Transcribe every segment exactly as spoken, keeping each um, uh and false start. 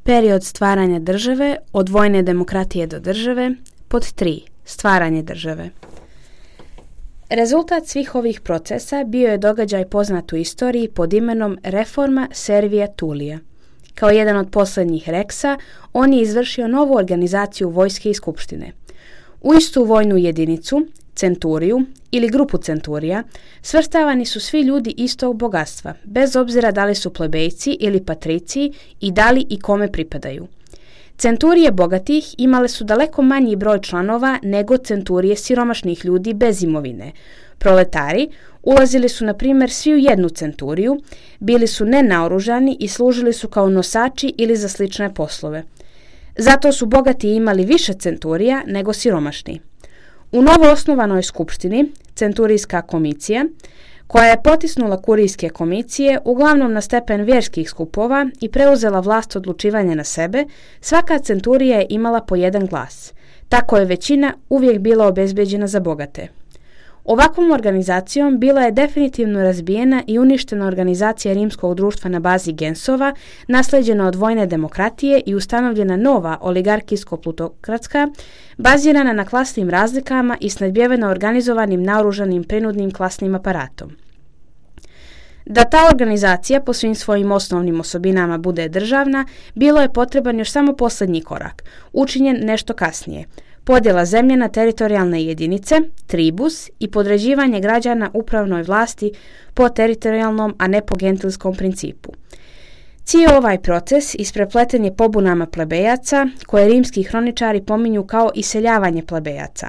Period stvaranja države, od vojne demokratije do države. Pod tri. Stvaranje države. Rezultat svih ovih procesa bio je događaj poznat u istoriji pod imenom Reforma Servia Tullija. Kao jedan od posljednjih reksa, on je izvršio novu organizaciju vojske i skupštine. U istu vojnu jedinicu, centuriju ili grupu centurija, svrstavani su svi ljudi istog bogatstva, bez obzira da li su plebejci ili patriciji i da li i kome pripadaju. Centurije bogatih imale su daleko manji broj članova nego centurije siromašnih ljudi bez imovine. Proletari ulazili su, na primjer, svi u jednu centuriju, bili su nenaoružani i služili su kao nosači ili za slične poslove. Zato su bogati imali više centurija nego siromašni. U novoosnovanoj skupštini, centurijska komisija, koja je potisnula kurijske komisije uglavnom na stepen vjerskih skupova i preuzela vlast odlučivanja na sebe, svaka centurija je imala po jedan glas. Tako je većina uvijek bila obezbeđena za bogate. Ovakvom organizacijom bila je definitivno razbijena i uništena organizacija rimskog društva na bazi gensova, naslijeđena od vojne demokratije i ustanovljena nova oligarkijsko-plutokratska, bazirana na klasnim razlikama i snadbijevena organizovanim naoružanim prinudnim klasnim aparatom. Da ta organizacija po svim svojim osnovnim osobinama bude državna, bilo je potreban još samo posljednji korak, učinjen nešto kasnije. Podjela zemlje na teritorijalne jedinice, tribus i podređivanje građana upravnoj vlasti po teritorijalnom, a ne po gentilskom principu. Cijeli ovaj proces isprepleten je pobunama plebejaca, koje rimski hroničari pominju kao iseljavanje plebejaca,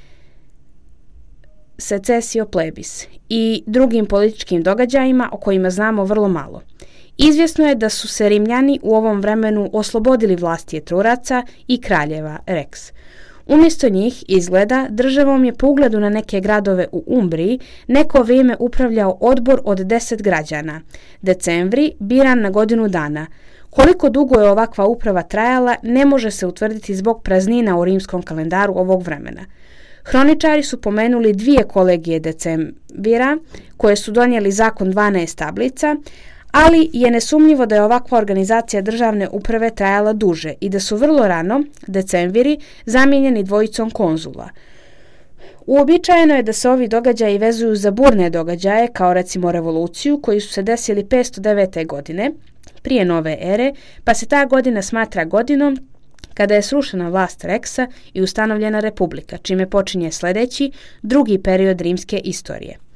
secessio plebis, i drugim političkim događajima o kojima znamo vrlo malo. Izvjesno je da su se Rimljani u ovom vremenu oslobodili vlasti Etruraca i kraljeva Rex. Umjesto njih, izgleda, državom je po ugledu na neke gradove u Umbriji neko vrijeme upravljao odbor od deset građana, decembri, biran na godinu dana. Koliko dugo je ovakva uprava trajala, ne može se utvrditi zbog praznina u rimskom kalendaru ovog vremena. Hroničari su pomenuli dvije kolegije decembira, koje su donijeli zakon dvanaest tablica, ali je nesumnjivo da je ovakva organizacija državne uprave trajala duže i da su vrlo rano, decembiri, zamijenjeni dvojicom konzula. Uobičajeno je da se ovi događaji vezuju za burne događaje, kao recimo revoluciju, koji su se desili petsto devete. godine, prije nove ere, pa se ta godina smatra godinom kada je srušena vlast Reksa i ustanovljena republika, čime počinje sljedeći, drugi period rimske istorije.